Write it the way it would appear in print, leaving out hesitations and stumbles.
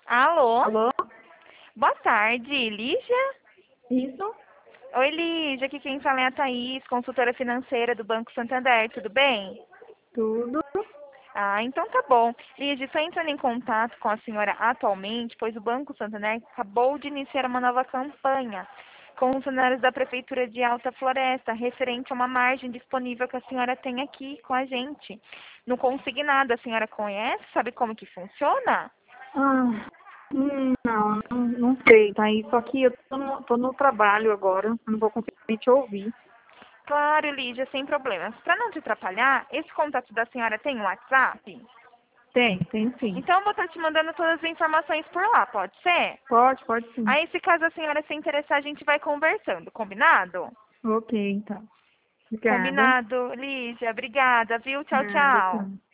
Alô? Alô? Boa tarde, Lígia? Isso? Oi, Lígia, aqui quem fala é a Thaís, consultora financeira do Banco Santander, tudo bem? Tudo? Ah, então tá bom. Lígia, estou entrando em contato com a senhora atualmente, pois o Banco Santander acabou de iniciar uma nova campanha com funcionários da Prefeitura de Alta Floresta, referente a uma margem disponível que a senhora tem aqui com a gente. No consignado, a senhora conhece? Sabe como que funciona? Ah, não sei, tá aí. Só que eu tô no trabalho agora, não vou conseguir te ouvir. Claro, Lígia, sem problemas. Para não te atrapalhar, esse contato da senhora tem um WhatsApp? Tem sim. Então eu vou estar te mandando todas as informações por lá, pode ser? Pode sim. Aí, se caso a senhora se interessar, a gente vai conversando, combinado? Ok, então. Obrigada. Combinado, Lígia. Obrigada, viu? Tchau, Nada, tchau. tchau.